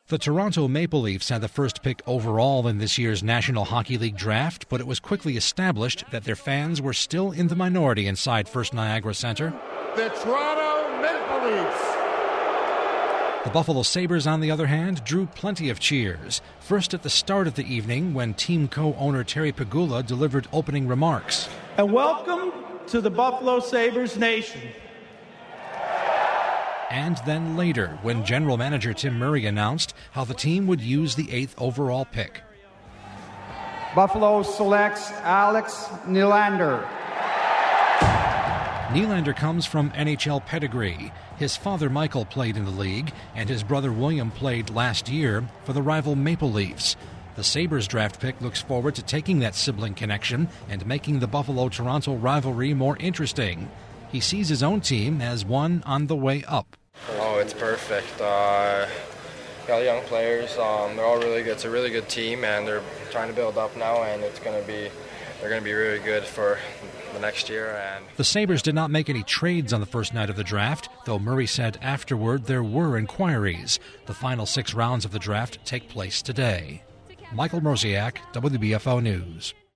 The Toronto Maple Leafs had the first pick overall in this year's National Hockey League draft, but it was quickly established that their fans were still in the minority inside First Niagara Centre. The Toronto Maple Leafs. The Buffalo Sabres, on the other hand, drew plenty of cheers. First at the start of the evening when Team co-owner Terry Pegula delivered opening remarks. And welcome to the Buffalo Sabres Nation. And then later, when General Manager Tim Murray announced how the team would use the 8th overall pick. Buffalo selects Alex Nylander. Nylander comes from NHL pedigree. His father Michael played in the league, and his brother William played last year for the rival Maple Leafs. The Sabres draft pick looks forward to taking that sibling connection and making the Buffalo-Toronto rivalry more interesting. He sees his own team as one on the way up. Oh, it's perfect. Got young players. They're all really good. It's a really good team, and they're trying to build up now, and they're going to be really good for the next year. And the Sabres did not make any trades on the first night of the draft, though Murray said afterward there were inquiries. The final 6 rounds of the draft take place today. Michael Mrosiak, WBFO News.